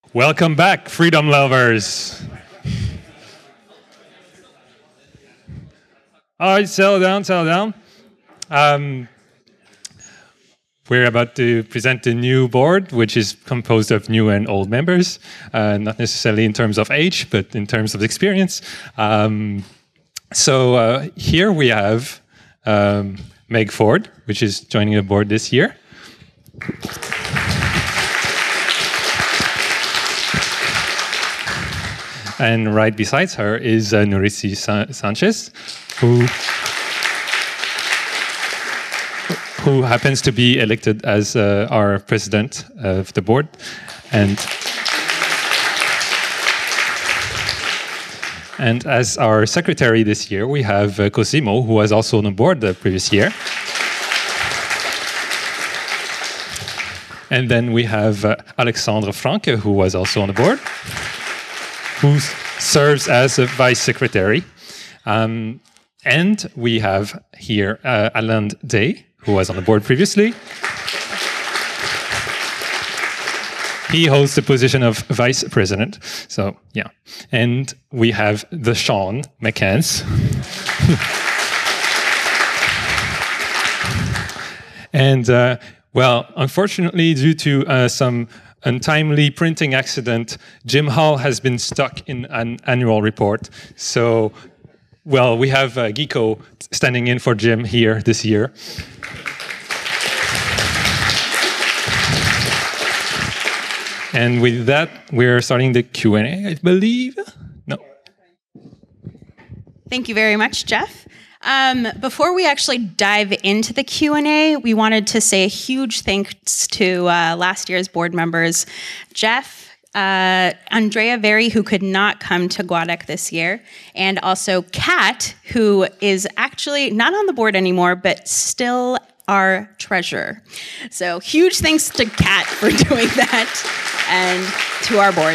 Welcome back, freedom lovers. All right, settle down. We're about to present the new board, which is composed of new and old members, not necessarily in terms of age, but in terms of experience. So here we have Meg Ford, which is joining the board this year. And right beside her is Nurici Sanchez, who happens to be elected as our president of the board. And as our secretary this year, we have Cosimo, who was also on the board the previous year. And then we have Alexandre Franke, who was also on the board, who serves as a vice secretary. And we have here Alain Day, who was on the board previously. He holds the position of vice president. So, yeah. And we have the Sean McCanns. And, well, unfortunately, due to some untimely printing accident, Jim Hall has been stuck in an annual report. So, well, we have Giko standing in for Jim here this year. And with that, we're starting the Q&A, I believe. No. Thank you very much, Jeff. Before we actually dive into the Q&A, we wanted to say a huge thanks to last year's board members, Jeff, Andrea Very, who could not come to GUADEC this year, and also Kat, who is actually not on the board anymore, but still our treasurer. So huge thanks to Kat for doing that, and to our board.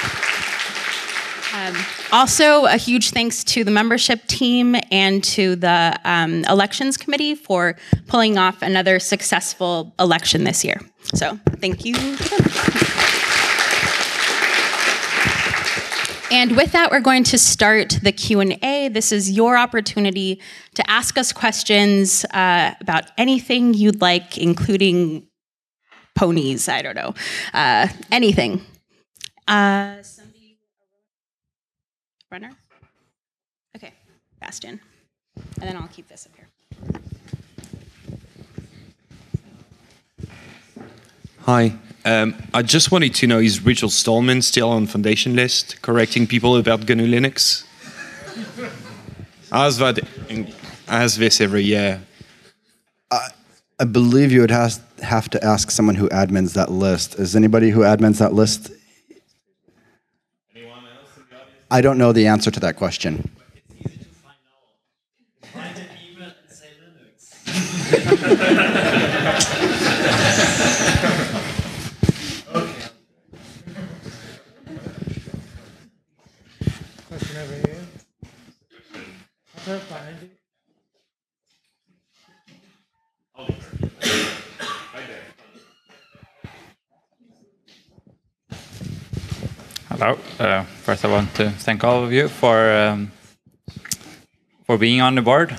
Also, a huge thanks to the membership team and to the elections committee for pulling off another successful election this year. So, thank you to them. And with that, we're going to start the Q&A. This is your opportunity to ask us questions about anything you'd like, including ponies, I don't know, anything. Runner? Okay, Bastian. And then I'll keep this up here. Hi. I just wanted to know, is Richard Stallman still on foundation list, correcting people about GNU Linux? I ask this every year. I believe you would have to ask someone who admins that list. Is anybody who admins that list? Anyone else in the audience? I don't know the answer to that question. It's easy to find out. Write an email and say Linux. Okay. Question over here. Behind you. Hello. First, I want to thank all of you for being on the board.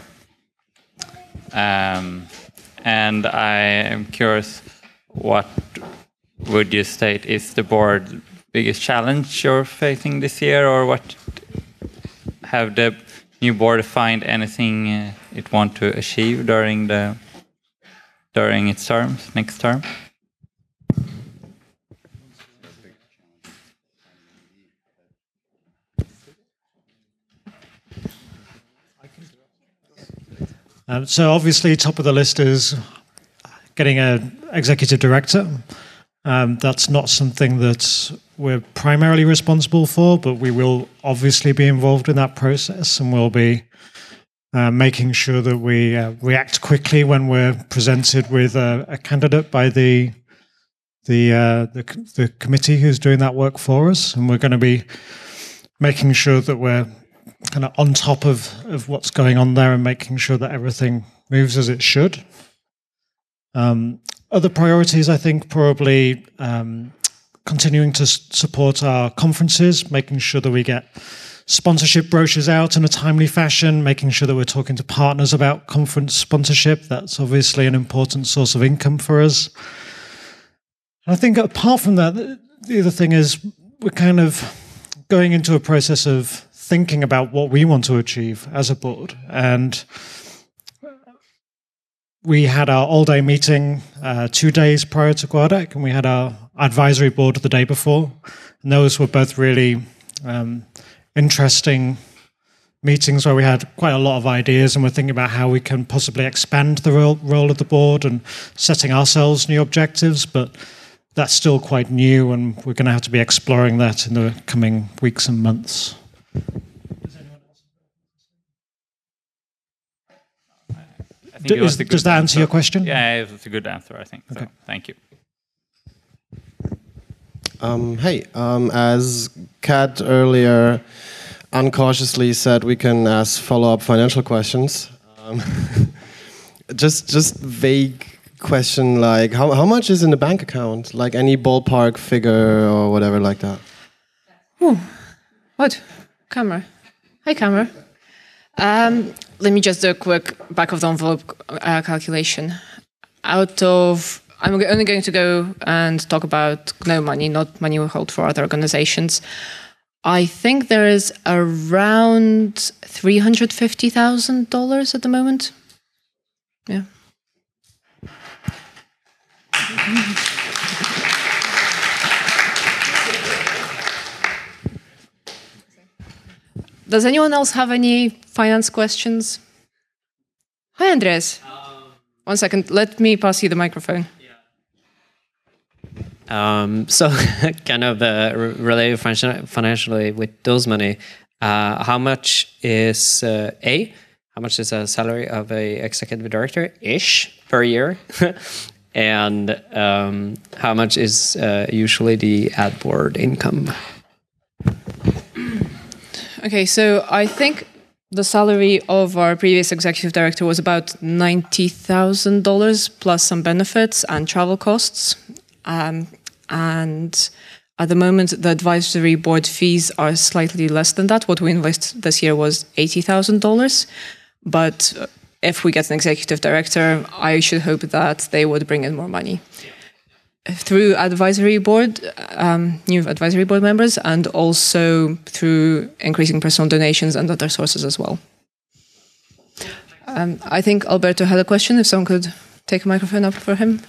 And I am curious, what would you state is the board's biggest challenge you're facing this year, or what have the new board find anything it want to achieve during its terms, next term? So obviously, top of the list is getting an executive director. That's not something that we're primarily responsible for, but we will obviously be involved in that process, and we'll be making sure that we react quickly when we're presented with a candidate by the committee who's doing that work for us, and we're going to be making sure that we're kind of on top of what's going on there and making sure that everything moves as it should. Other priorities, I think, probably continuing to support our conferences, making sure that we get sponsorship brochures out in a timely fashion, making sure that we're talking to partners about conference sponsorship. That's obviously an important source of income for us. And I think apart from that, the other thing is we're kind of going into a process of thinking about what we want to achieve as a board. And we had our all-day meeting 2 days prior to GUADEC, and we had our advisory board the day before. And those were both really interesting meetings where we had quite a lot of ideas, and we're thinking about how we can possibly expand the role of the board and setting ourselves new objectives. But that's still quite new, and we're going to have to be exploring that in the coming weeks and months. Does that answer your question? Yeah, it's a good answer, I think. Okay. So, thank you. Hey, as Kat earlier uncautiously said, we can ask follow-up financial questions. Just vague question like, how much is in the bank account? Like any ballpark figure or whatever like that? What? Camera. Hi, camera. Let me just do a quick back-of-the-envelope calculation. I'm only going to go and talk about GNOME money, not money we hold for other organizations. I think there is around $350,000 at the moment. Yeah. Does anyone else have any finance questions? Hi, Andreas. 1 second. Let me pass you the microphone. So kind of related financially with those money, how much is how much is a salary of a executive director-ish per year? And how much is usually the ad board income? Okay, so I think the salary of our previous executive director was about $90,000 plus some benefits and travel costs. And at the moment, the advisory board fees are slightly less than that. What we invested this year was $80,000. But if we get an executive director, I should hope that they would bring in more money through advisory board, new advisory board members, and also through increasing personal donations and other sources as well. I think Alberto had a question. If someone could take a microphone up for him.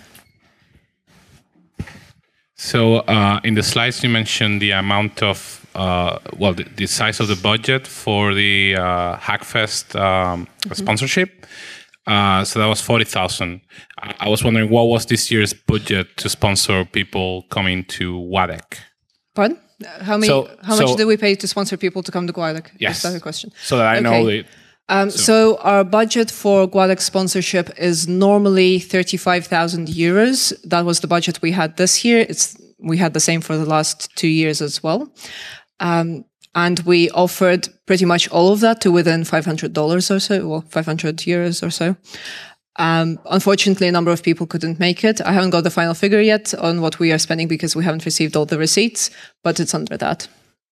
So in the slides, you mentioned the amount of, the size of the budget for the Hackfest sponsorship. So that was 40,000. I was wondering, what was this year's budget to sponsor people coming to GUADEC? Pardon? How much did we pay to sponsor people to come to GUADEC? Yes. Is that the question? So that I know it. So our budget for GUADEC sponsorship is normally 35,000 euros. That was the budget we had this year. We had the same for the last 2 years as well. And we offered pretty much all of that to within $500 or so, well, 500 euros or so. Unfortunately, a number of people couldn't make it. I haven't got the final figure yet on what we are spending because we haven't received all the receipts, but it's under that.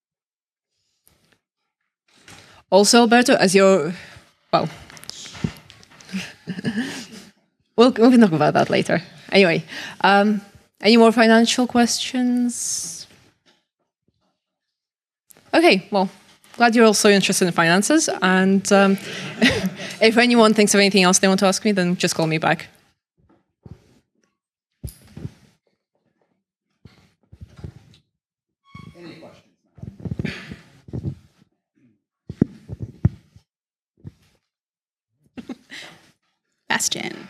Also, Alberto, as your, well, we can talk about that later. Anyway, any more financial questions? Okay, well, glad you're also interested in finances. And if anyone thinks of anything else they want to ask me, then just call me back. Any questions? Bastian.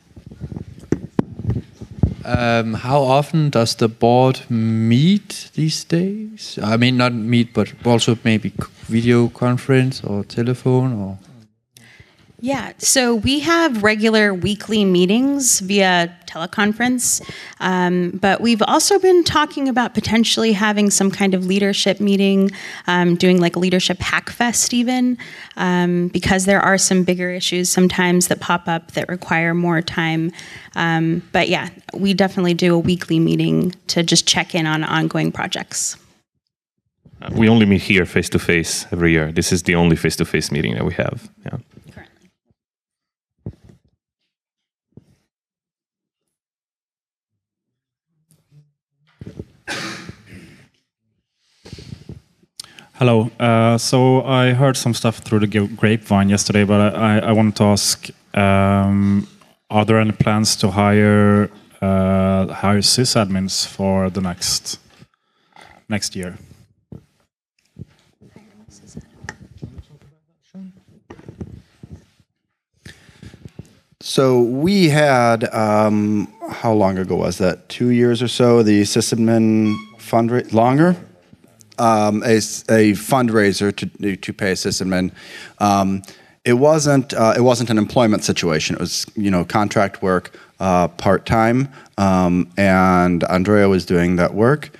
How often does the board meet these days? I mean, not meet, but also maybe video conference or telephone or? Yeah, so we have regular weekly meetings via teleconference, but we've also been talking about potentially having some kind of leadership meeting, doing like a leadership hack fest even, because there are some bigger issues sometimes that pop up that require more time. But yeah, we definitely do a weekly meeting to just check in on ongoing projects. We only meet here face-to-face every year. This is the only face-to-face meeting that we have. Yeah. Hello. So I heard some stuff through the grapevine yesterday, but I wanted to ask: are there any plans to hire sysadmins for the next year? So we had, how long ago was that? 2 years or so, the sysadmin fundraiser, longer? A fundraiser to pay a sysadmin. It wasn't an employment situation. It was, contract work, part-time, and Andrea was doing that work.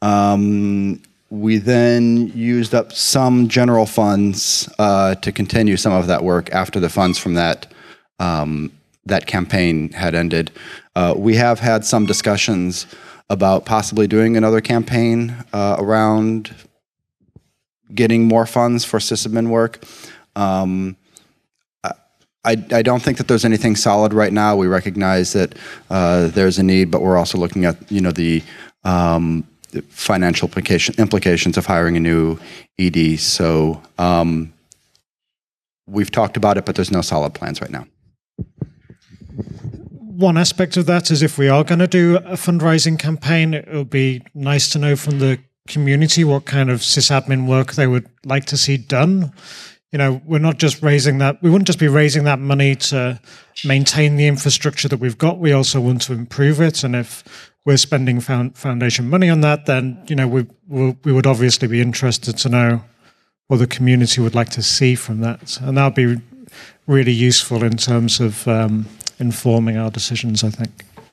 We then used up some general funds to continue some of that work after the funds from that campaign had ended. We have had some discussions about possibly doing another campaign around getting more funds for sysadmin work. I don't think that there's anything solid right now. We recognize that there's a need, but we're also looking at the financial implications of hiring a new ED. So we've talked about it, but there's no solid plans right now. One aspect of that is if we are going to do a fundraising campaign, it would be nice to know from the community what kind of sysadmin work they would like to see done. We're not just raising that. We wouldn't just be raising that money to maintain the infrastructure that we've got. We also want to improve it. And if we're spending foundation money on that, then we would obviously be interested to know what the community would like to see from that. And that would be really useful in terms of informing our decisions, I think.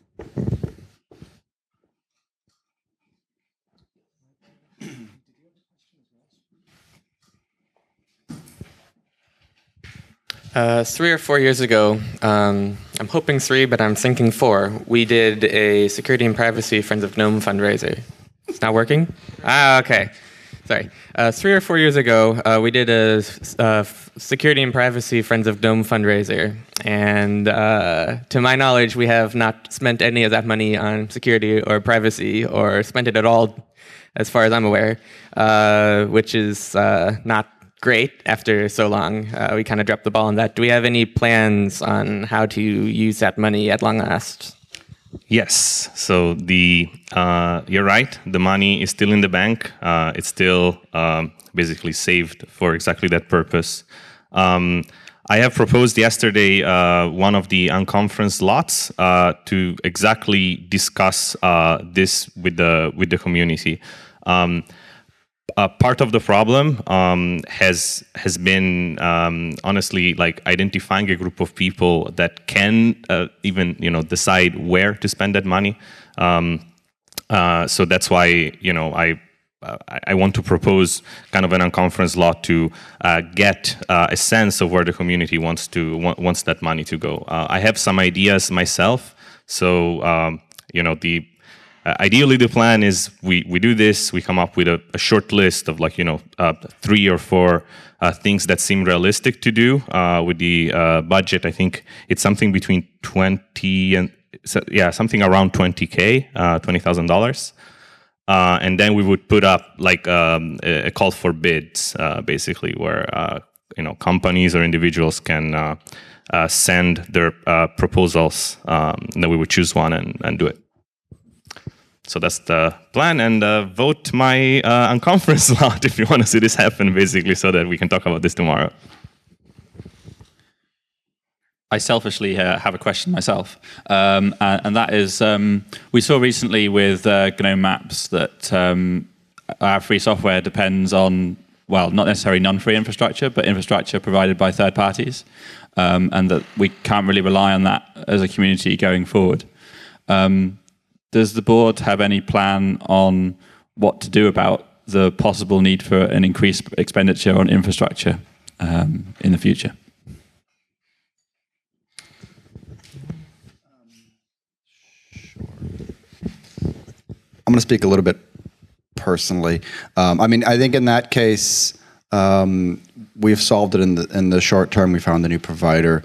Three or 4 years ago, I'm hoping 3, but I'm thinking 4, we did a Security and Privacy Friends of GNOME fundraiser. It's not working? Okay. Sorry. 3 or 4 years ago, we did a Security and Privacy Friends of GNOME fundraiser. And to my knowledge, we have not spent any of that money on security or privacy or spent it at all, as far as I'm aware, which is not great after so long. We kind of dropped the ball on that. Do we have any plans on how to use that money at long last? Yes. So you're right. The money is still in the bank. It's still basically saved for exactly that purpose. I have proposed yesterday one of the unconference lots to exactly discuss this with the community. Part of the problem has been honestly like identifying a group of people that can even decide where to spend that money. So that's why I want to propose kind of an unconference lot to get a sense of where the community wants that money to go. I have some ideas myself. So ideally, the plan is we do this, we come up with a short list of 3 or 4 things that seem realistic to do with the budget. I think it's something between 20 and something around $20,000, $20,000. And then we would put up a call for bids, basically, where companies or individuals can send their proposals, and then we would choose one and do it. So that's the plan, and vote my unconference lot if you want to see this happen, basically, so that we can talk about this tomorrow. I selfishly have a question myself, and that is, we saw recently with GNOME Maps that our free software depends on well, not necessarily non-free infrastructure, but infrastructure provided by third parties, and that we can't really rely on that as a community going forward. Does the board have any plan on what to do about the possible need for an increased expenditure on infrastructure in the future? I'm going to speak a little bit personally. I mean, I think in that case, we've solved it in the short term. We found a new provider.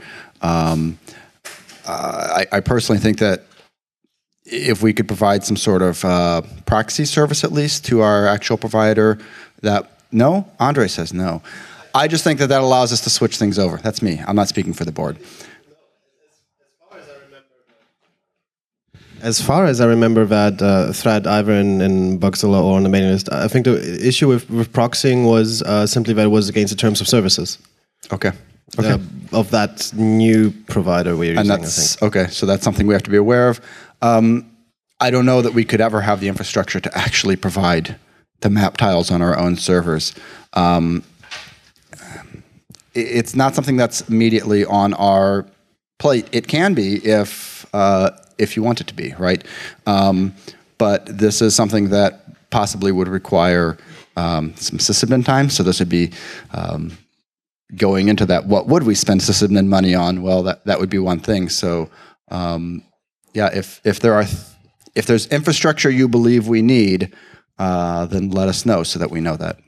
I personally think that if we could provide some sort of proxy service at least to our actual provider, no? Andre says no. I just think that allows us to switch things over. That's me. I'm not speaking for the board. As far as I remember that thread either in Bugzilla or on the mailing list, I think the issue with proxying was simply that it was against the terms of services. Okay. Of that new provider we're using, I think. Okay, so that's something we have to be aware of. I don't know that we could ever have the infrastructure to actually provide the map tiles on our own servers. It's not something that's immediately on our plate. It can be if you want it to be, right? But this is something that possibly would require some sysadmin time. So this would be going into that. What would we spend sysadmin money on? Well, that would be one thing. So yeah, if there's infrastructure you believe we need, then let us know so that we know that.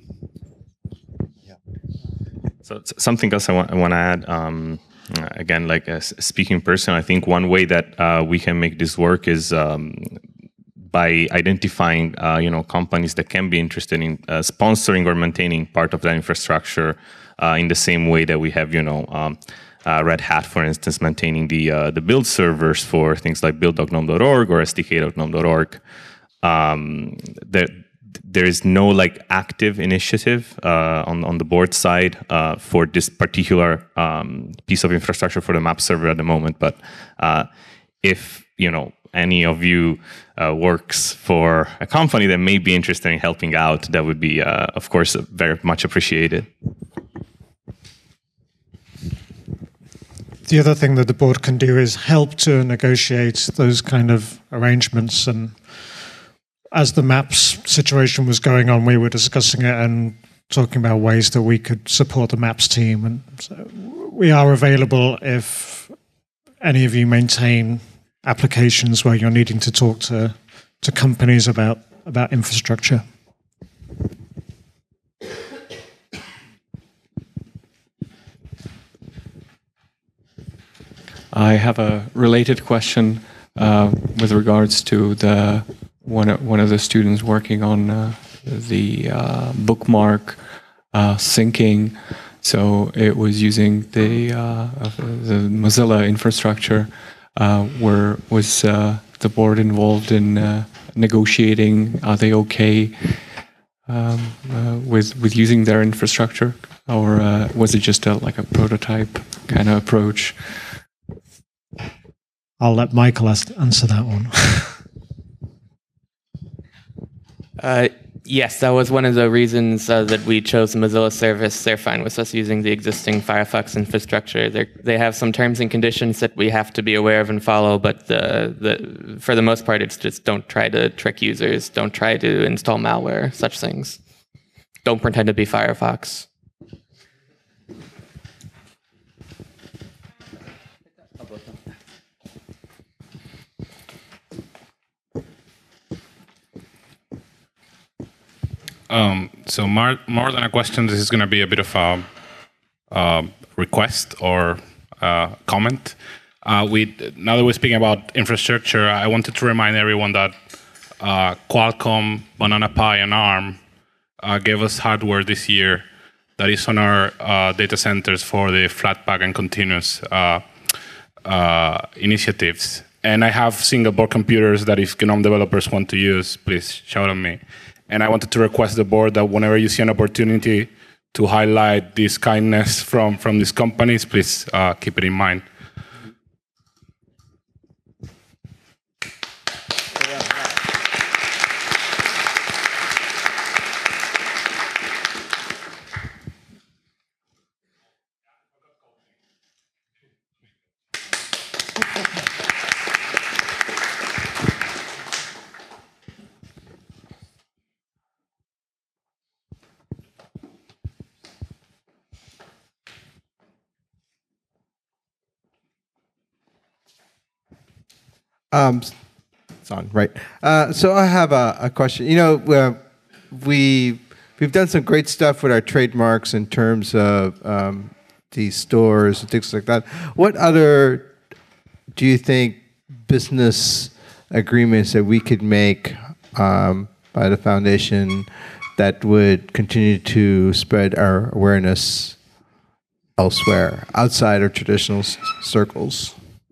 So something else I want to add. Again, like speaking person, I think one way that we can make this work is by identifying, companies that can be interested in sponsoring or maintaining part of that infrastructure in the same way that we have, Red Hat, for instance, maintaining the build servers for things like build.gnome.org or sdk.gnome.org. There is no active initiative on the board side for this particular piece of infrastructure for the map server at the moment. But if any of you works for a company that may be interested in helping out, that would be, of course, very much appreciated. The other thing that the board can do is help to negotiate those kind of arrangements. And as the maps situation was going on, we were discussing it and talking about ways that we could support the maps team. And so we are available if any of you maintain applications where you're needing to talk to companies about infrastructure. I have a related question with regards to one of the students working on the bookmark syncing. So it was using the Mozilla infrastructure. Was the board involved in negotiating? Are they okay with using their infrastructure, or was it just like a prototype kind of approach? I'll let Michael answer that one. Yes, that was one of the reasons that we chose the Mozilla service. They're fine with us using the existing Firefox infrastructure. They have some terms and conditions that we have to be aware of and follow, but for the most part, it's just don't try to trick users, don't try to install malware, such things. Don't pretend to be Firefox. So more than a question, this is going to be a bit of a request or comment. Now that we're speaking about infrastructure, I wanted to remind everyone that Qualcomm, Banana Pi, and ARM gave us hardware this year that is on our data centers for the Flatpak and continuous initiatives. And I have single-board computers that if GNOME developers want to use, please shout at me. And I wanted to request the board that whenever you see an opportunity to highlight this kindness from these companies, please keep it in mind. It's on, right? So I have a question. You know, we've done some great stuff with our trademarks in terms of these stores and things like that. What other do you think business agreements that we could make by the foundation that would continue to spread our awareness elsewhere, outside our traditional circles?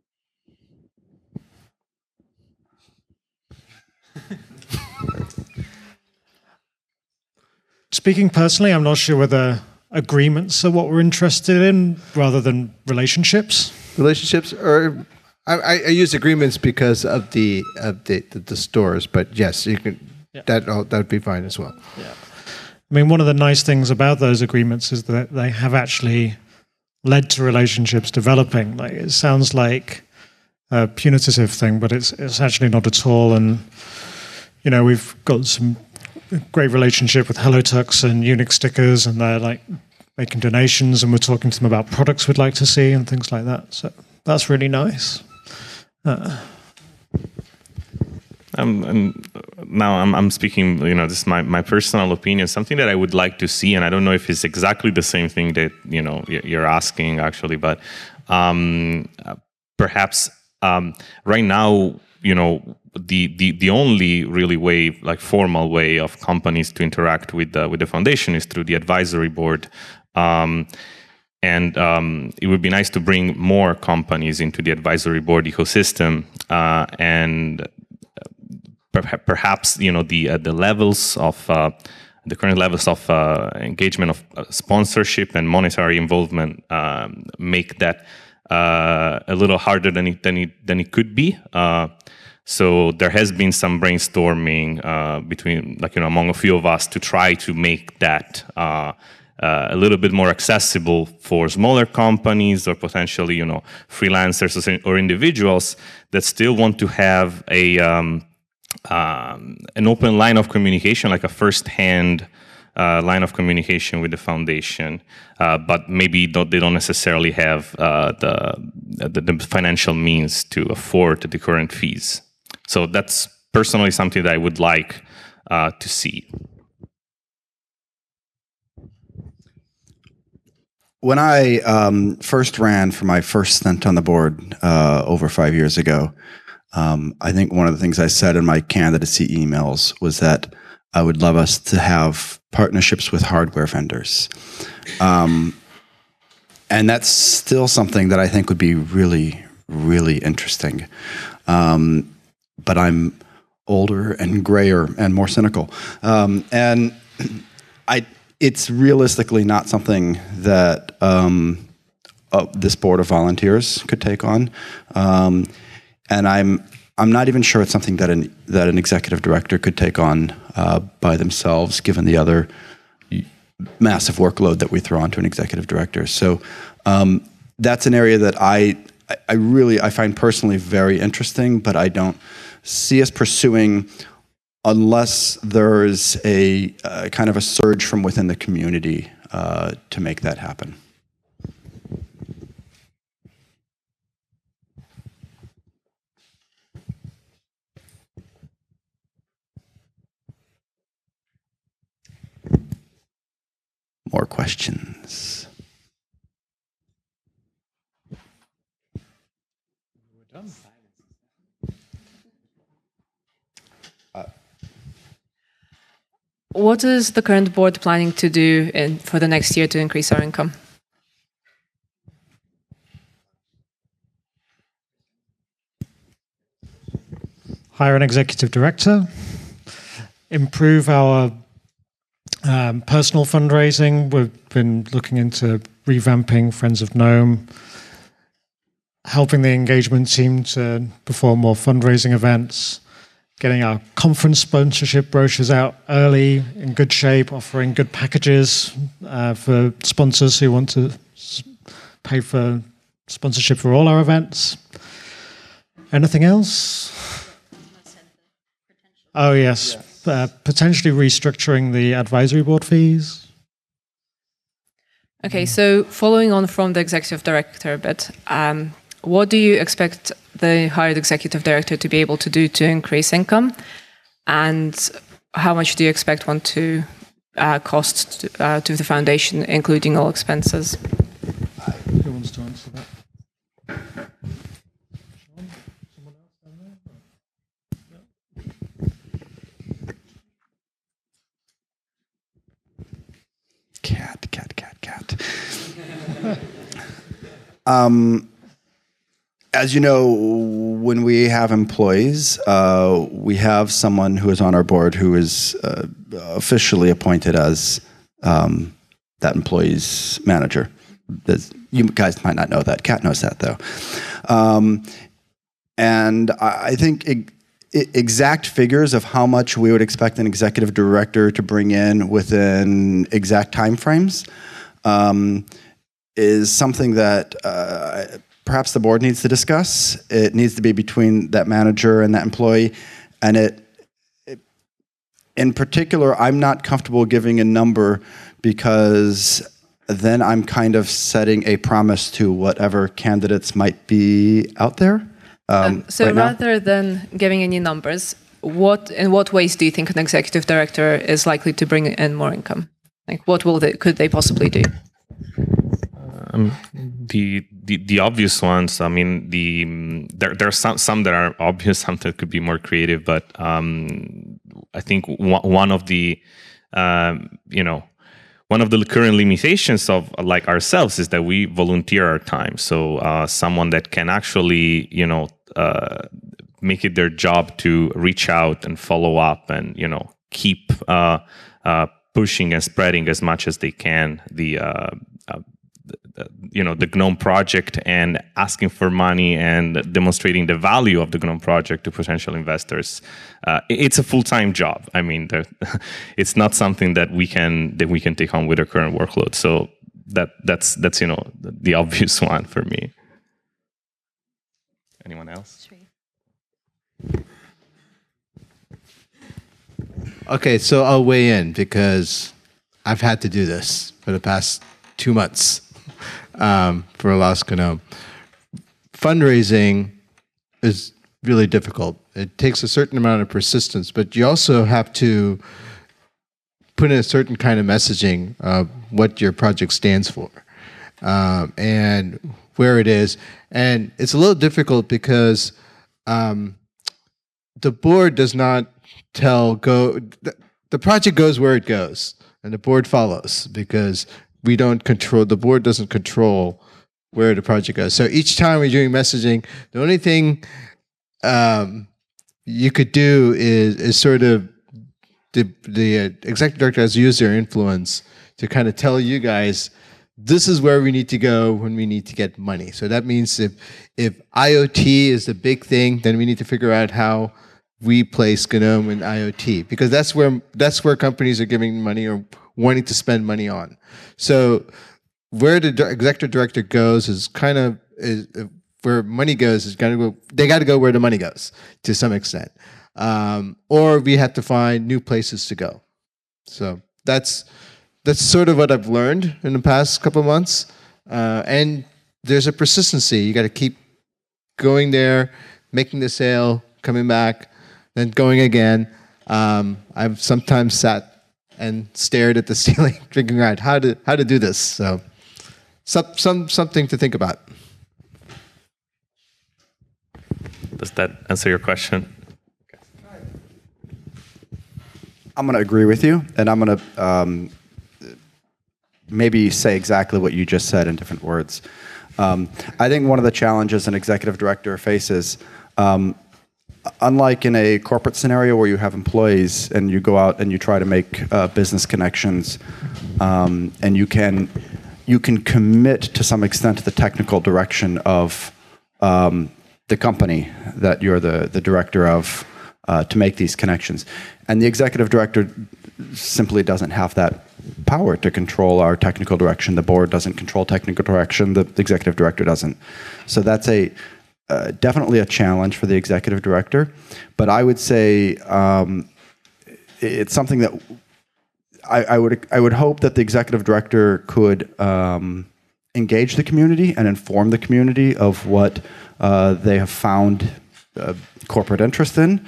Speaking personally, I'm not sure whether agreements are what we're interested in rather than relationships. Relationships, or I use agreements because of the stores, but yes, you can. Yeah. That would be fine as well. Yeah. I mean, one of the nice things about those agreements is that they have actually led to relationships developing. Like, it sounds like a punitive thing, but it's actually not at all. And you know, we've got some great relationship with HelloTux and Unix stickers, and they're like making donations, and we're talking to them about products we'd like to see and things like that. So that's really nice. I'm speaking, you know, this is my personal opinion, something that I would like to see, and I don't know if it's exactly the same thing that, you know, you're asking actually, but perhaps right now, you know, the only really way, like formal way of companies to interact with the foundation is through the advisory board. And it would be nice to bring more companies into the advisory board ecosystem, and perhaps, you know, the levels of the current levels of engagement of sponsorship and monetary involvement make that a little harder than it could be. So there has been some brainstorming between, like, you know, among a few of us to try to make that a little bit more accessible for smaller companies or potentially, you know, freelancers or individuals that still want to have an open line of communication, like a first-hand line of communication with the foundation, but maybe they don't necessarily have the financial means to afford the current fees. So that's personally something that I would like to see. When I first ran for my first stint on the board over 5 years ago, I think one of the things I said in my candidacy emails was that I would love us to have partnerships with hardware vendors. And that's still something that I think would be really, really interesting. But I'm older and grayer and more cynical. And it's realistically not something that this board of volunteers could take on. And I'm not even sure it's something that an executive director could take on by themselves, given the other massive workload that we throw onto an executive director. So that's an area that I find personally very interesting, but I don't see us pursuing unless there's a kind of a surge from within the community to make that happen. More questions? We're done. What is the current board planning to do for the next year to increase our income? Hire an executive director, improve our personal fundraising. We've been looking into revamping Friends of GNOME, helping the engagement team to perform more fundraising events, getting our conference sponsorship brochures out early, in good shape, offering good packages for sponsors who want to pay for sponsorship for all our events. Anything else? Oh, yes. Potentially restructuring the advisory board fees. Okay, so following on from the executive director bit, what do you expect the hired executive director to be able to do to increase income? And how much do you expect one to cost to the foundation, including all expenses? Who wants to answer that? Cat. As you know, when we have employees, we have someone who is on our board who is officially appointed as that employee's manager. You guys might not know that. Kat knows that, though. And I think exact figures of how much we would expect an executive director to bring in within exact timeframes is something that perhaps the board needs to discuss. It needs to be between that manager and that employee. And in particular, I'm not comfortable giving a number because then I'm kind of setting a promise to whatever candidates might be out there. So right now. rather than giving any numbers, in what ways do you think an executive director is likely to bring in more income? Like, what could they possibly do? The obvious ones. I mean, there are some that are obvious, some that could be more creative. But I think one of the one of the current limitations of like ourselves is that we volunteer our time. So someone that can actually make it their job to reach out and follow up and keep pushing and spreading as much as they can the GNOME project and asking for money and demonstrating the value of the GNOME project to potential investors. It's a full-time job. I mean, it's not something that we can take on with our current workload. So that's the obvious one for me. Anyone else? Okay, so I'll weigh in because I've had to do this for the past 2 months for Alaska GNOME. Fundraising is really difficult. It takes a certain amount of persistence, but you also have to put in a certain kind of messaging of what your project stands for and where it is. And it's a little difficult because the board does not the project goes where it goes, and the board follows because the board doesn't control where the project goes. So each time we're doing messaging, the only thing you could do is sort of the executive director has used their influence to kind of tell you guys, this is where we need to go when we need to get money. So that means if IoT is the big thing, then we need to figure out how we place GNOME in IoT, because that's where companies are giving money or wanting to spend money on. So where the executive director goes is kind of where money goes is they got to go where the money goes to some extent, or we have to find new places to go. So that's sort of what I've learned in the past couple of months, and there's a persistency. You got to keep going there, making the sale, coming back, then going again. I've sometimes sat and stared at the ceiling, figuring out how to do this. So, something to think about. Does that answer your question? I'm going to agree with you, and I'm going to maybe say exactly what you just said in different words. I think one of the challenges an executive director faces, unlike in a corporate scenario where you have employees and you go out and you try to make business connections, and you can commit to some extent to the technical direction of the company that you're the director of to make these connections. And the executive director simply doesn't have that power to control our technical direction. The board doesn't control technical direction. The executive director doesn't. So that's definitely a challenge for the executive director. But I would say it's something that I would hope that the executive director could engage the community and inform the community of what they have found corporate interest in.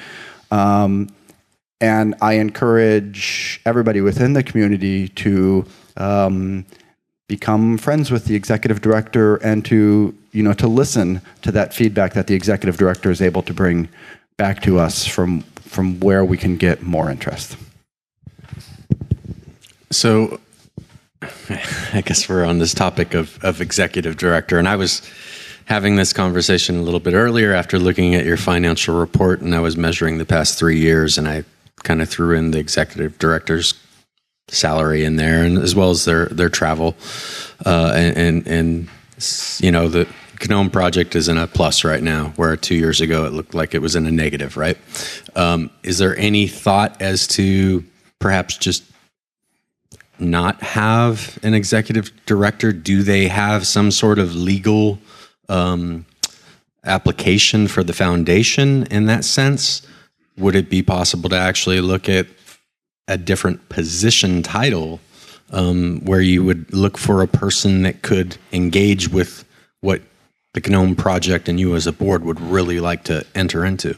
And I encourage everybody within the community to become friends with the executive director and to listen to that feedback that the executive director is able to bring back to us from where we can get more interest. So I guess we're on this topic of executive director, and I was having this conversation a little bit earlier after looking at your financial report, and I was measuring the past 3 years, and I kind of threw in the executive director's salary in there, and as well as their travel, and the GNOME project is in a plus right now, where 2 years ago it looked like it was in a negative, right? Is there any thought as to perhaps just not have an executive director? Do they have some sort of legal application for the foundation in that sense? Would it be possible to actually look at a different position title where you would look for a person that could engage with what the GNOME project and you as a board would really like to enter into?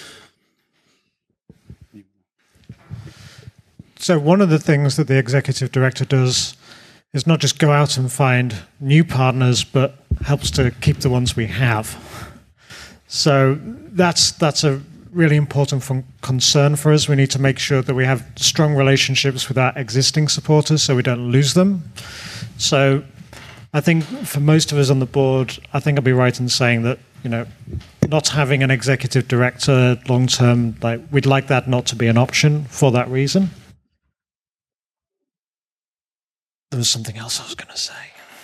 So one of the things that the executive director does is not just go out and find new partners, but helps to keep the ones we have. So that's a really important concern for us. We need to make sure that we have strong relationships with our existing supporters so we don't lose them. So I think for most of us on the board, I think I'll be right in saying that, not having an executive director long term, we'd like that not to be an option for that reason. There was something else I was going to say.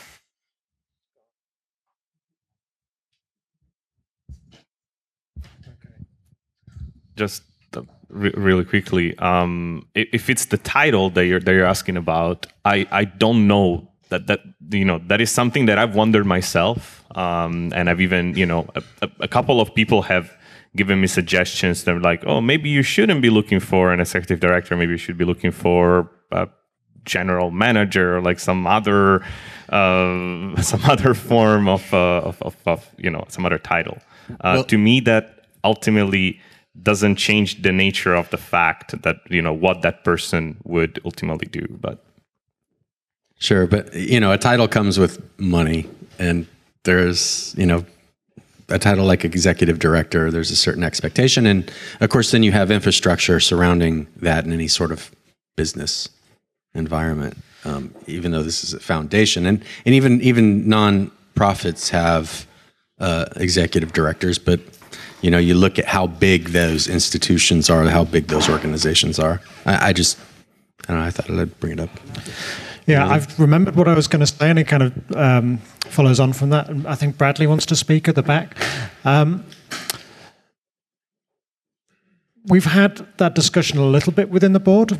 Just really quickly, if it's the title that you're asking about, I don't know that is something that I've wondered myself, and I've even a couple of people have given me suggestions. They're like, oh, maybe you shouldn't be looking for an executive director. Maybe you should be looking for a general manager, or like some other form of some other title. To me, that ultimately doesn't change the nature of the fact that what that person would ultimately do. But sure, but a title comes with money, and there's a title like executive director. There's a certain expectation, and of course, then you have infrastructure surrounding that in any sort of business environment. Even though this is a foundation, and even non-profits have executive directors, but you look at how big those institutions are, how big those organizations are. I don't know, I thought I'd bring it up. Yeah, I've remembered what I was going to say, and it kind of follows on from that. I think Bradley wants to speak at the back. We've had that discussion a little bit within the board.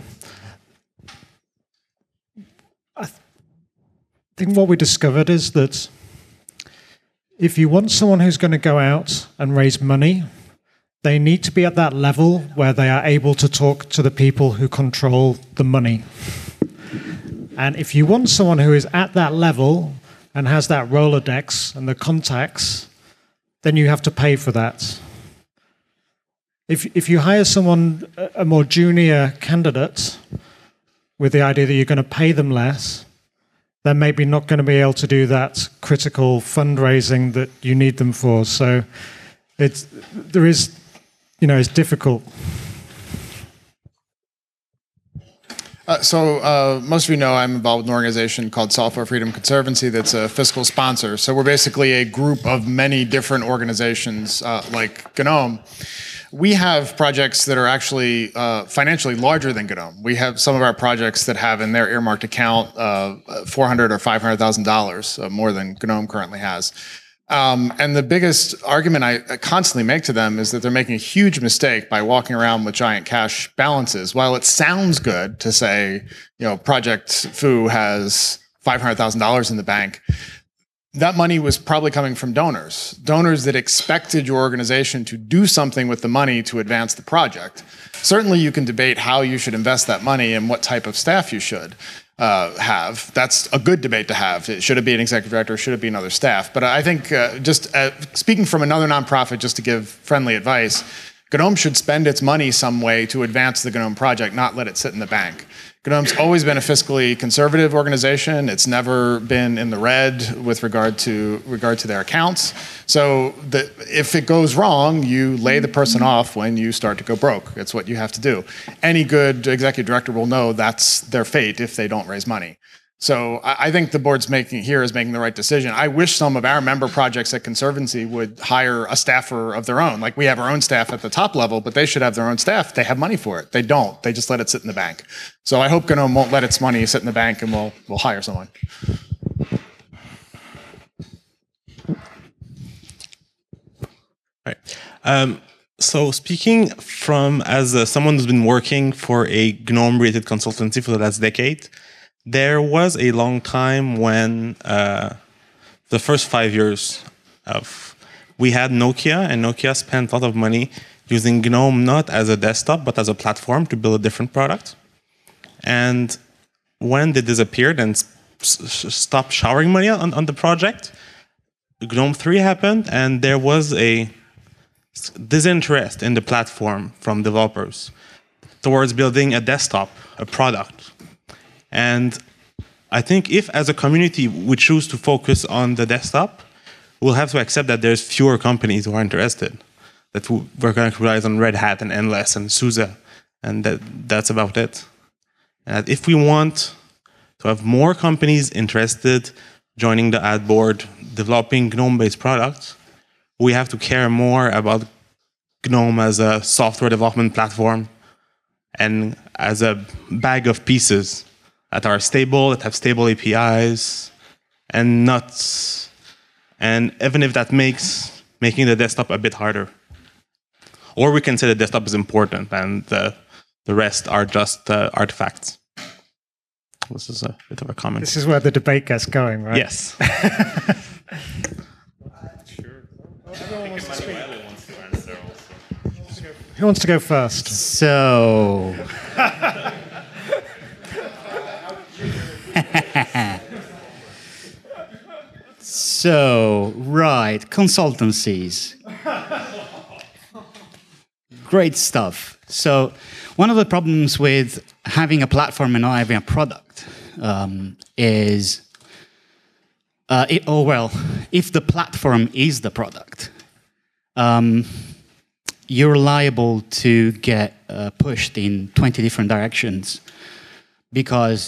I think what we discovered is that if you want someone who's going to go out and raise money, they need to be at that level where they are able to talk to the people who control the money. And if you want someone who is at that level and has that Rolodex and the contacts, then you have to pay for that. If you hire someone, a more junior candidate, with the idea that you're going to pay them less, they're maybe not going to be able to do that critical fundraising that you need them for. So it's difficult. So most of you know I'm involved with an organization called Software Freedom Conservancy that's a fiscal sponsor. So we're basically a group of many different organizations like GNOME. We have projects that are actually financially larger than GNOME. We have some of our projects that have in their earmarked account $400,000 or $500,000 more than GNOME currently has. And the biggest argument I constantly make to them is that they're making a huge mistake by walking around with giant cash balances. While it sounds good to say, Project Foo has $500,000 in the bank, that money was probably coming from donors that expected your organization to do something with the money to advance the project. Certainly you can debate how you should invest that money and what type of staff you should. have. That's a good debate to have. Should it be an executive director? Should it be another staff? But I think just speaking from another nonprofit, just to give friendly advice, GNOME should spend its money some way to advance the GNOME project, not let it sit in the bank. GNOME's always been a fiscally conservative organization. It's never been in the red with regard to their accounts. So if it goes wrong, you lay the person off when you start to go broke. It's what you have to do. Any good executive director will know that's their fate if they don't raise money. So I think the board's making the right decision. I wish some of our member projects at Conservancy would hire a staffer of their own. Like we have our own staff at the top level, but they should have their own staff. They have money for it. They don't. They just let it sit in the bank. So I hope GNOME won't let its money sit in the bank and we'll hire someone. Right. So speaking from as someone who's been working for a GNOME-related consultancy for the last decade, there was a long time when the first 5 years we had Nokia, and Nokia spent a lot of money using GNOME not as a desktop but as a platform to build a different product. And when they disappeared and stopped showering money on the project, GNOME 3 happened, and there was a disinterest in the platform from developers towards building a desktop, a product. And I think if, as a community, we choose to focus on the desktop, we'll have to accept that there's fewer companies who are interested. That we're going to rely on Red Hat and Endless and SUSE, and that's about it. And if we want to have more companies interested joining the ad board, developing GNOME-based products, we have to care more about GNOME as a software development platform and as a bag of pieces that are stable, that have stable APIs, and nuts. And even if that makes making the desktop a bit harder. Or we can say the desktop is important and the rest are just artifacts. This is a bit of a comment. This is where the debate gets going, right? Yes. Who wants to go first? So, right, consultancies. Great stuff. So, one of the problems with having a platform and not having a product is, if the platform is the product, you're liable to get pushed in 20 different directions because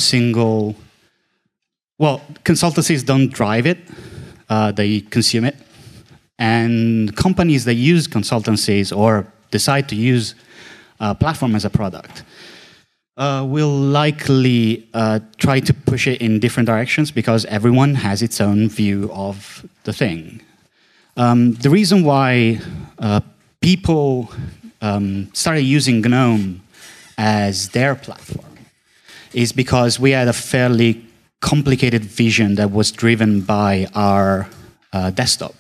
consultancies don't drive it, they consume it. And companies that use consultancies or decide to use a platform as a product will likely try to push it in different directions because everyone has its own view of the thing. The reason why people started using GNOME as their platform is because we had a fairly complicated vision that was driven by our desktop.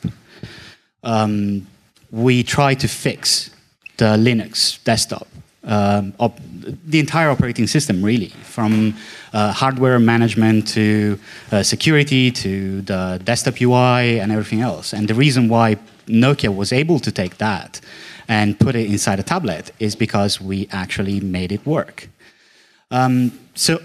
We tried to fix the Linux desktop, the entire operating system really, from hardware management to security to the desktop UI and everything else. And the reason why Nokia was able to take that and put it inside a tablet is because we actually made it work. So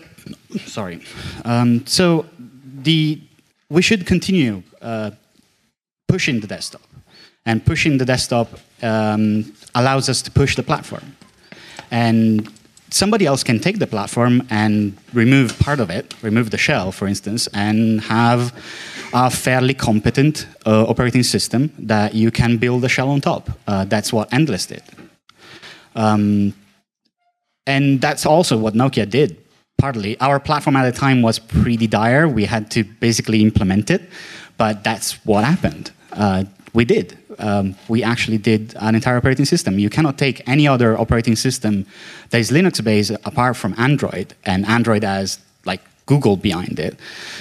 we should continue pushing the desktop. And pushing the desktop allows us to push the platform. And somebody else can take the platform and remove part of it, remove the shell, for instance, and have a fairly competent operating system that you can build a shell on top. That's what Endless did. And that's also what Nokia did, partly. Our platform at the time was pretty dire. We had to basically implement it, but that's what happened. We did. We actually did an entire operating system. You cannot take any other operating system that is Linux-based apart from Android, and Android has like Google behind it.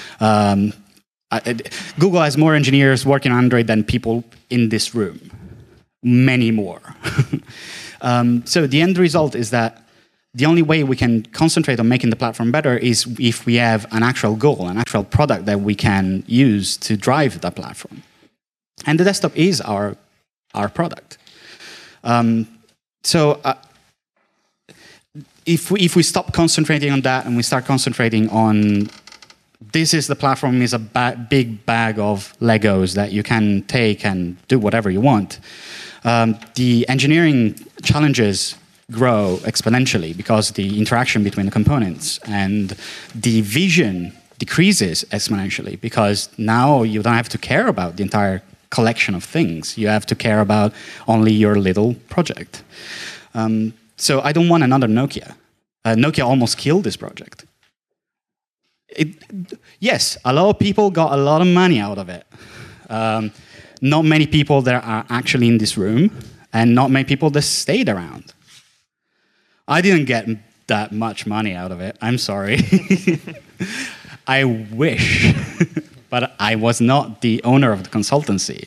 Google has more engineers working on Android than people in this room. Many more. So the end result is that the only way we can concentrate on making the platform better is if we have an actual goal, an actual product that we can use to drive that platform. And the desktop is our product. If we stop concentrating on that and we start concentrating on this is the platform is a big bag of Legos that you can take and do whatever you want, the engineering challenges grow exponentially because the interaction between the components, and the vision decreases exponentially because now you don't have to care about the entire collection of things. You have to care about only your little project. So I don't want another Nokia. Nokia almost killed this project. Yes, a lot of people got a lot of money out of it. Not many people that are actually in this room, and not many people that stayed around. I didn't get that much money out of it. I'm sorry. I wish, but I was not the owner of the consultancy.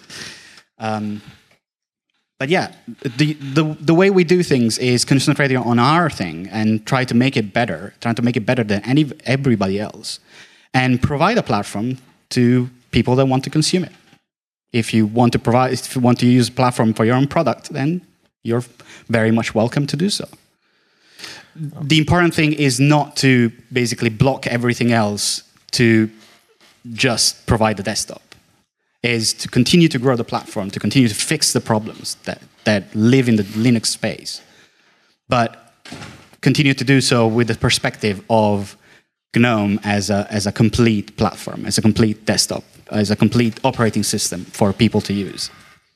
But yeah, the way we do things is concentrating on our thing and try to make it better, trying to make it better than everybody else, and provide a platform to people that want to consume it. If you want to use a platform for your own product, then you're very much welcome to do so. The important thing is not to basically block everything else to just provide the desktop. Is to continue to grow the platform, to continue to fix the problems that live in the Linux space, but continue to do so with the perspective of GNOME as a complete platform, as a complete desktop, as a complete operating system for people to use.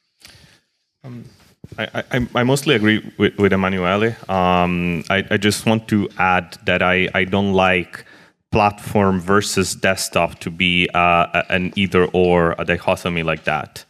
I mostly agree with Emanuele. I just want to add that I don't like platform versus desktop to be an either or, a dichotomy like that.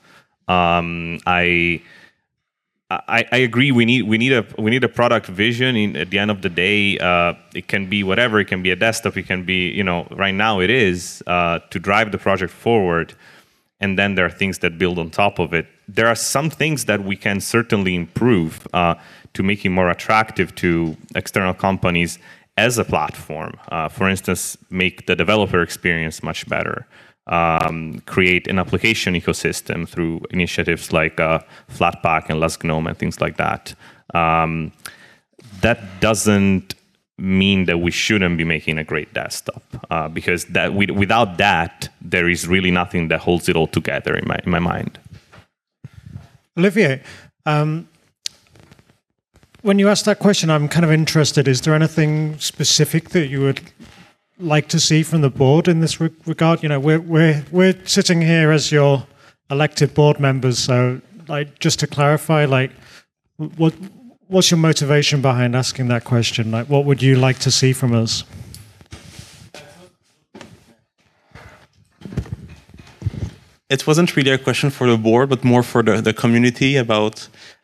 I agree. We need a product vision. At the end of the day, it can be whatever. It can be a desktop. It can be right now it is to drive the project forward, and then there are things that build on top of it. There are some things that we can certainly improve to make it more attractive to external companies as a platform. For instance, make the developer experience much better. Create an application ecosystem through initiatives like Flatpak and Last GNOME and things like that. That doesn't mean that we shouldn't be making a great desktop, because without that, there is really nothing that holds it all together in my mind. Olivier, when you asked that question, I'm kind of interested. Is there anything specific that you would like to see from the board in this regard? We're sitting here as your elected board members, so just to clarify, what's your motivation behind asking that question? What would you like to see from us? It wasn't really a question for the board, but more for the community about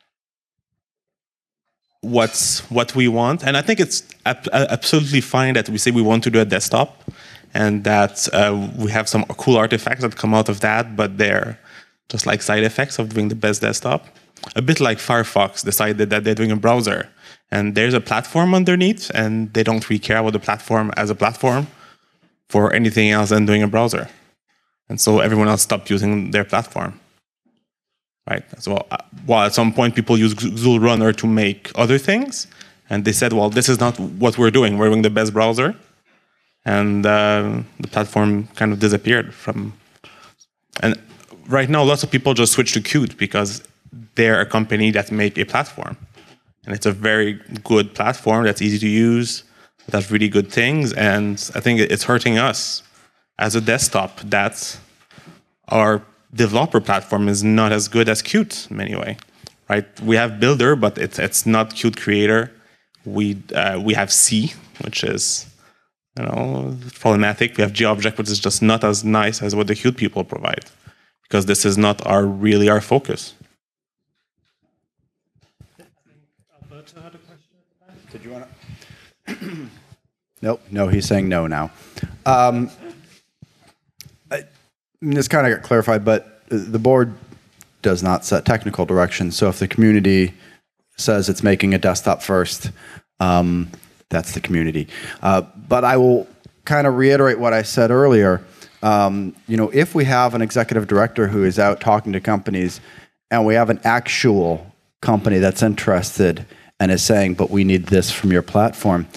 what we want. And I think it's absolutely fine that we say we want to do a desktop and that we have some cool artifacts that come out of that, but they're just like side effects of doing the best desktop. A bit like Firefox decided that they're doing a browser and there's a platform underneath and they don't really care about the platform as a platform for anything else than doing a browser. And so everyone else stopped using their platform. Right. So, while at some point people use Xul Runner to make other things, and they said, well, this is not what we're doing. We're doing the best browser. And the platform kind of disappeared from. And right now, lots of people just switch to Qt because they're a company that make a platform. And it's a very good platform that's easy to use, that's really good things. And I think it's hurting us as a desktop that our developer platform is not as good as Qt in many ways, right? We have Builder, but it's not Qt Creator. We have C, which is problematic. We have GObject, which is just not as nice as what the Qt people provide, because this is not really our focus. Alberto had a question at the back. Did you want to? Nope. No, he's saying no now. This kind of got clarified, but the board does not set technical direction. So if the community says it's making a desktop first, That's the community. But I will kind of reiterate what I said earlier. If we have an executive director who is out talking to companies, and we have an actual company that's interested and is saying, but we need this from your platform,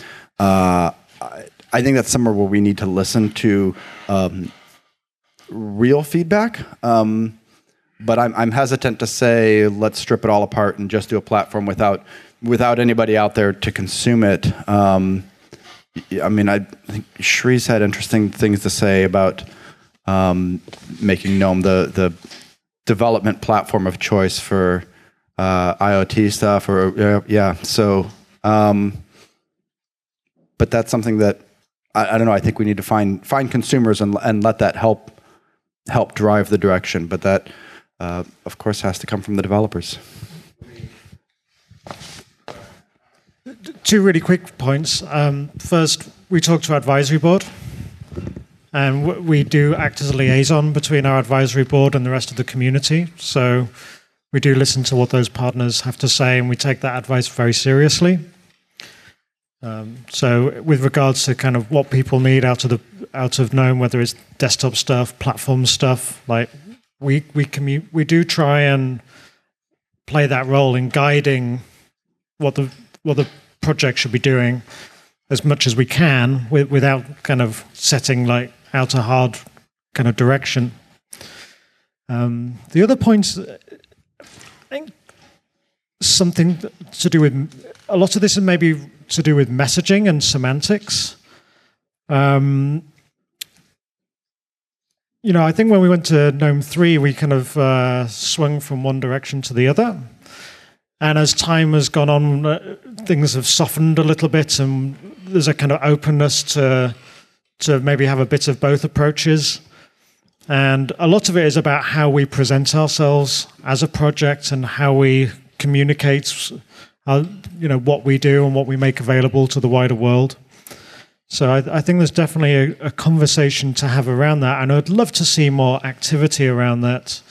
I think that's somewhere where we need to listen to real feedback. But I'm hesitant to say, let's strip it all apart and just do a platform without anybody out there to consume it. I think Shree's had interesting things to say about making GNOME the development platform of choice for IoT stuff. But that's something that I don't know. I think we need to find consumers and let that help drive the direction. But that, of course, has to come from the developers. Two really quick points. First, we talked to our advisory board, and we do act as a liaison between our advisory board and the rest of the community. So we do listen to what those partners have to say, and we take that advice very seriously. So with regards to kind of what people need out of GNOME, whether it's desktop stuff, platform stuff, like we do try and play that role in guiding what the project should be doing as much as we can without kind of setting like out a hard kind of direction. The other points, I think something to do with, a lot of this is maybe to do with messaging and semantics. I think when we went to GNOME 3, we kind of swung from one direction to the other. And as time has gone on, things have softened a little bit, and there's a kind of openness to maybe have a bit of both approaches. And a lot of it is about how we present ourselves as a project and how we communicate, what we do and what we make available to the wider world. So I think there's definitely a conversation to have around that, and I'd love to see more activity around that.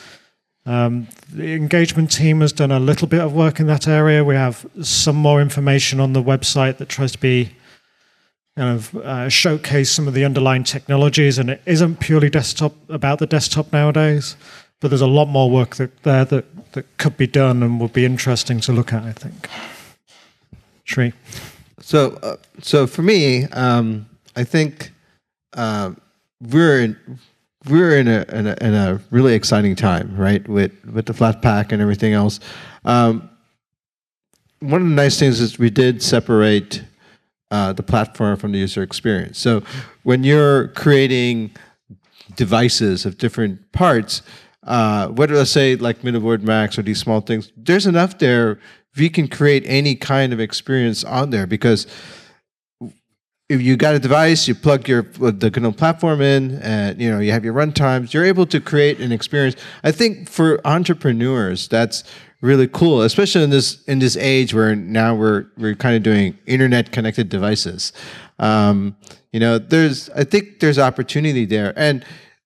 The engagement team has done a little bit of work in that area. We have some more information on the website that tries to be kind of showcase some of the underlying technologies, and it isn't purely about the desktop nowadays, but there's a lot more work that could be done and would be interesting to look at, I think. Shree. So for me, I think we're in a really exciting time, right? With the Flatpak and everything else. One of the nice things is we did separate the platform from the user experience. So when you're creating devices of different parts, whether let's say like Miniboard Max or these small things, there's enough there. We can create any kind of experience on there, because if you got a device, you plug the GNOME platform in, and you have your runtimes, you're able to create an experience. I think for entrepreneurs, that's really cool, especially in this age where now we're kind of doing internet connected devices. I think there's opportunity there. And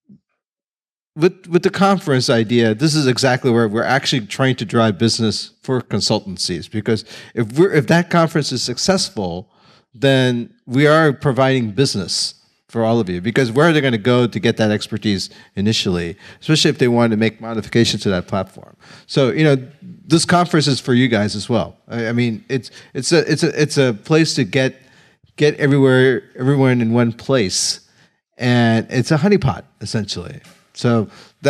with the conference idea, this is exactly where we're actually trying to drive business for consultancies, because if that conference is successful, then we are providing business for all of you, because where are they going to go to get that expertise initially, especially if they want to make modifications to that platform. So this conference is for you guys as well. I mean, it's a place to get everyone in one place, and it's a honeypot essentially. So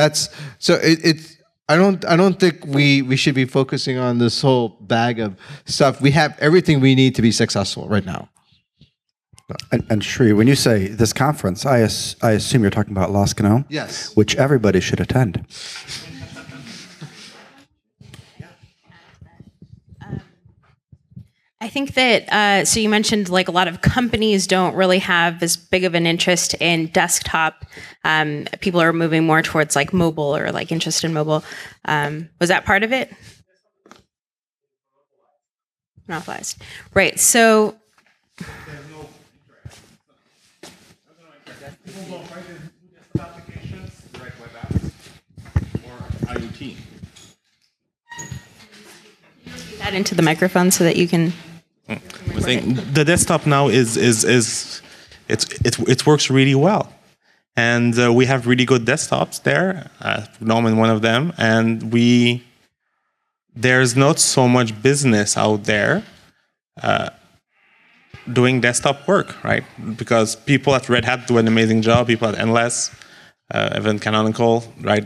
I don't think we should be focusing on this whole bag of stuff. We have everything we need to be successful right now. And Shree, when you say this conference, I assume you're talking about Lost GNOME? Yes. Which everybody should attend. I think that, so you mentioned like a lot of companies don't really have as big of an interest in desktop. People are moving more towards like mobile, or like interest in mobile. Was that part of it? Monopolized. Right. So. IoT. That into the microphone so that you can. thing. The desktop now it works really well, and we have really good desktops there. GNOME in one of them, and there's not so much business out there doing desktop work, right? Because people at Red Hat do an amazing job. People at Endless, Event Canonical, right?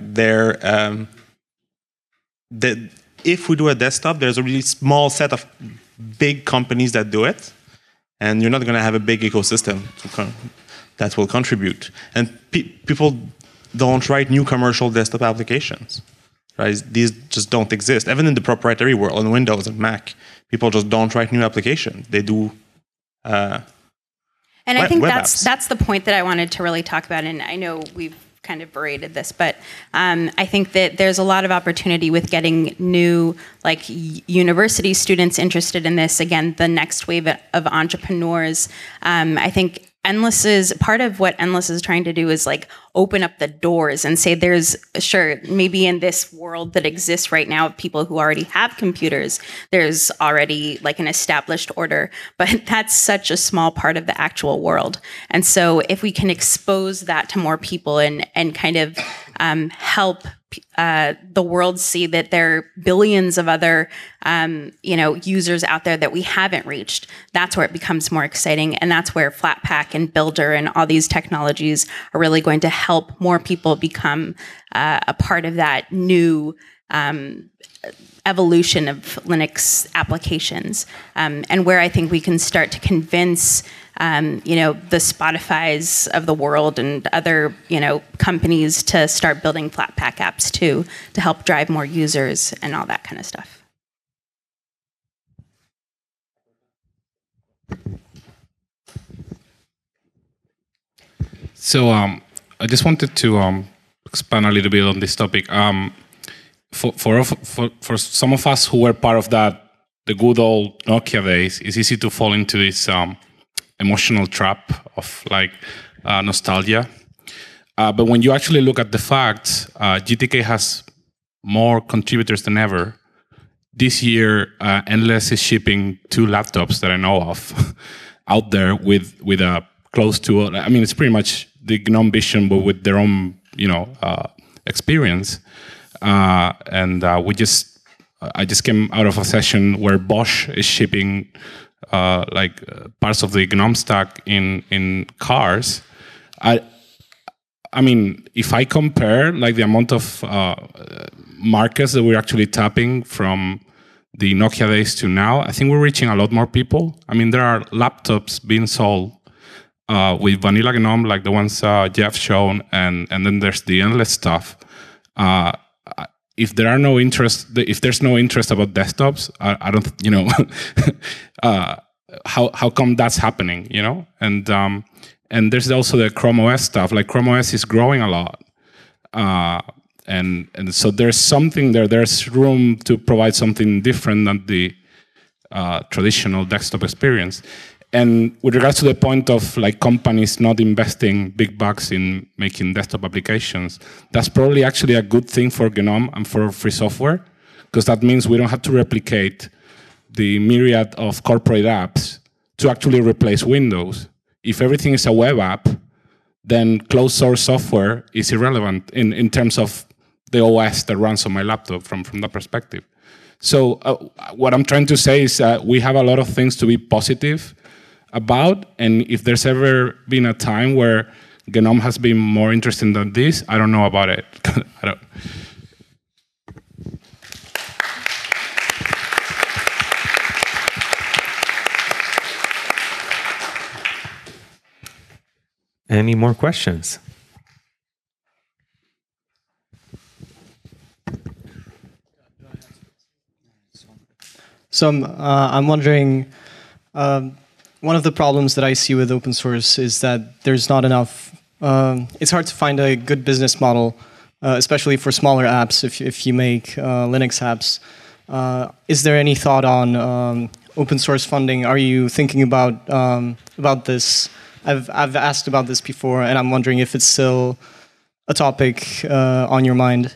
If we do a desktop, there's a really small set of big companies that do it, and you're not going to have a big ecosystem that will contribute. And people don't write new commercial desktop applications, right? These just don't exist. Even in the proprietary world, on Windows and Mac, people just don't write new applications. They do. And I think that's the point that I wanted to really talk about. And I know we've kind of berated this, but I think that there's a lot of opportunity with getting new, like, university students interested in this. Again, the next wave of entrepreneurs. I think part of what Endless is trying to do is like open up the doors and say maybe in this world that exists right now of people who already have computers, there's already like an established order, but that's such a small part of the actual world. And so if we can expose that to more people and kind of help the world see that there are billions of other users out there that we haven't reached, that's where it becomes more exciting. And that's where Flatpak and Builder and all these technologies are really going to help more people become a part of that new evolution of Linux applications, and where I think we can start to convince the Spotifys of the world and other companies to start building Flatpak apps too, to help drive more users and all that kind of stuff. So I just wanted to expand a little bit on this topic. For some of us who were part of the good old Nokia days, it's easy to fall into this emotional trap of like nostalgia. But when you actually look at the facts, GTK has more contributors than ever. This year, Endless is shipping 2 laptops that I know of out there with a close to, I mean, it's pretty much the GNOME vision, but with their own, experience. I just came out of a session where Bosch is shipping parts of the GNOME stack in cars. I mean, if I compare like the amount of markets that we're actually tapping from the Nokia days to now, I think we're reaching a lot more people. I mean, there are laptops being sold with vanilla GNOME, like the ones Jeff shown, and then there's the Endless stuff. If there's no interest about desktops, I don't, how come that's happening, And there's also the Chrome OS stuff. Like Chrome OS is growing a lot, and so there's something there. There's room to provide something different than the traditional desktop experience. And with regards to the point of like companies not investing big bucks in making desktop applications, that's probably actually a good thing for GNOME and for free software, because that means we don't have to replicate the myriad of corporate apps to actually replace Windows. If everything is a web app, then closed source software is irrelevant in terms of the OS that runs on my laptop from that perspective. So what I'm trying to say is we have a lot of things to be positive about, and if there's ever been a time where GNOME has been more interesting than this, I don't know about it. I don't. Any more questions? So I'm wondering, one of the problems that I see with open source is that there's not enough, it's hard to find a good business model, especially for smaller apps, if you make Linux apps. Is there any thought on open source funding? Are you thinking about this? I've asked about this before, and I'm wondering if it's still a topic on your mind.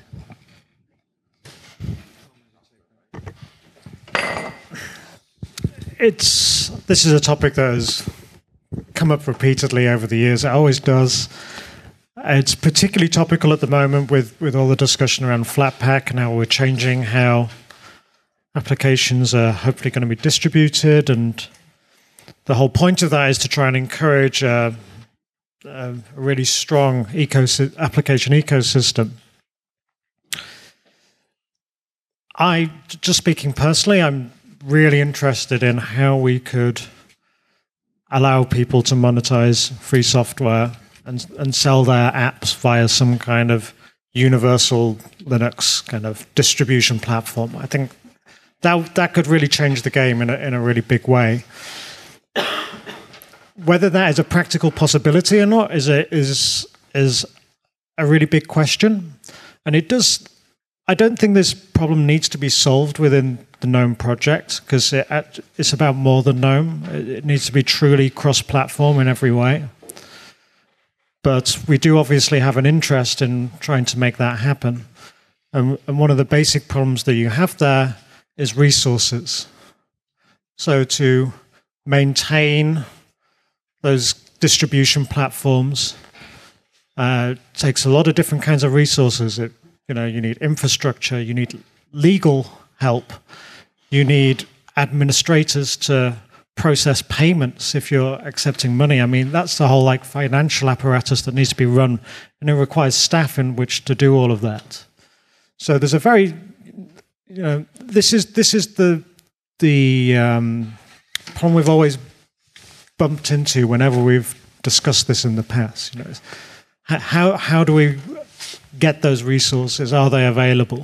this is a topic that has come up repeatedly over the years. It always does. It's particularly topical at the moment with all the discussion around Flatpak and how we're changing how applications are hopefully going to be distributed. And the whole point of that is to try and encourage a really strong application ecosystem. Just speaking personally, I'm really interested in how we could allow people to monetize free software and sell their apps via some kind of universal Linux kind of distribution platform. I think that could really change the game in a really big way. Whether that is a practical possibility or not is a really big question, and I don't think this problem needs to be solved within the GNOME project, because it's about more than GNOME. It needs to be truly cross-platform in every way. But we do obviously have an interest in trying to make that happen. And one of the basic problems that you have there is resources. So to maintain those distribution platforms takes a lot of different kinds of resources. You need infrastructure, you need legal help, you need administrators to process payments if you're accepting money. I mean, that's the whole financial apparatus that needs to be run, and it requires staff in which to do all of that. So there's a very, this is the problem we've always bumped into whenever we've discussed this in the past. How do we get those resources? Are they available?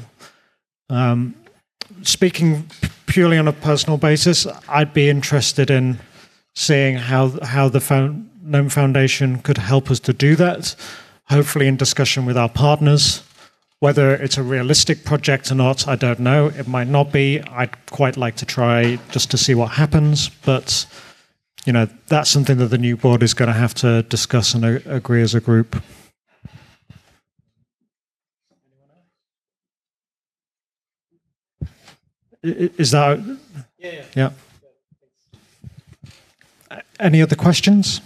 Speaking purely on a personal basis, I'd be interested in seeing how the GNOME Foundation could help us to do that, hopefully in discussion with our partners. Whether it's a realistic project or not, I don't know. It might not be. I'd quite like to try just to see what happens, but that's something that the new board is going to have to discuss and agree as a group. Is that... Yeah. Any other questions?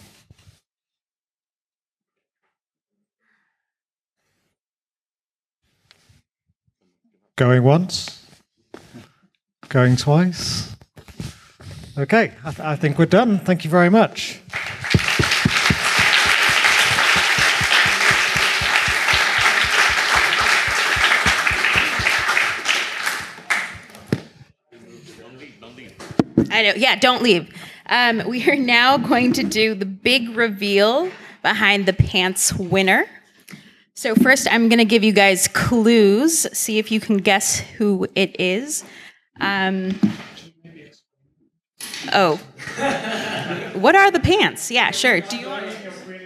Going once? Going twice? Okay, I think we're done. Thank you very much. I know. Yeah, don't leave. We are now going to do the big reveal behind the pants winner. So first, I'm going to give you guys clues. See if you can guess who it is. Oh. What are the pants? Yeah, sure. Do you want to...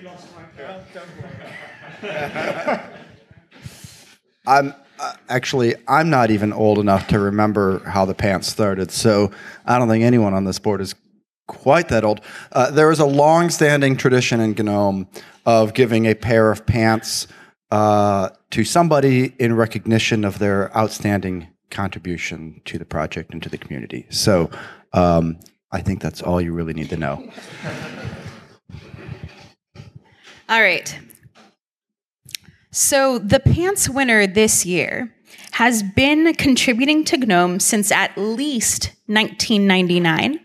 I'm not even old enough to remember how the pants started, so I don't think anyone on this board is quite that old. There is a long-standing tradition in GNOME of giving a pair of pants to somebody in recognition of their outstanding contribution to the project and to the community. So I think that's all you really need to know. All right. So the pants winner this year has been contributing to GNOME since at least 1999.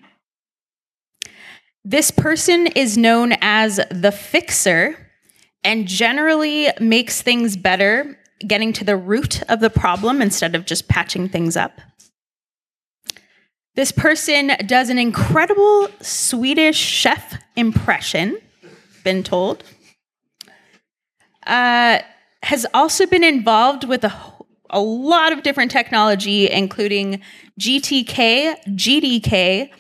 This person is known as the fixer and generally makes things better, getting to the root of the problem instead of just patching things up. This person does an incredible Swedish chef impression, been told. Has also been involved with a lot of different technology, including GTK, GDK,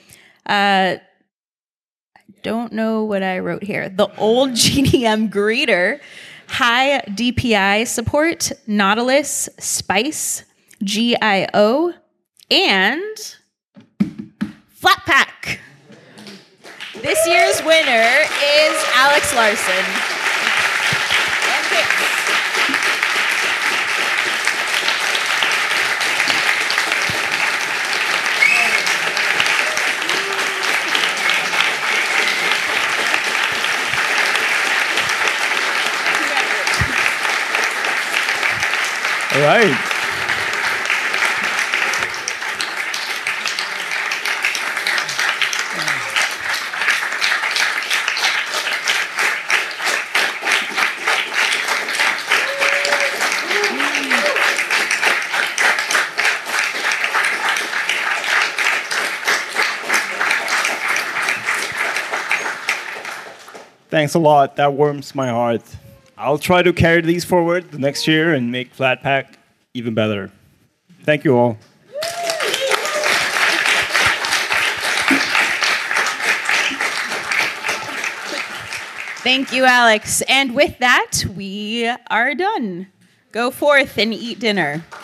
don't know what I wrote here, the old GDM greeter, high DPI support, Nautilus, Spice, GIO, and Flatpak. This year's winner is Alex Larson. All right. Thanks a lot. That warms my heart. I'll try to carry these forward the next year and make Flatpak even better. Thank you all. Thank you, Alex. And with that, we are done. Go forth and eat dinner.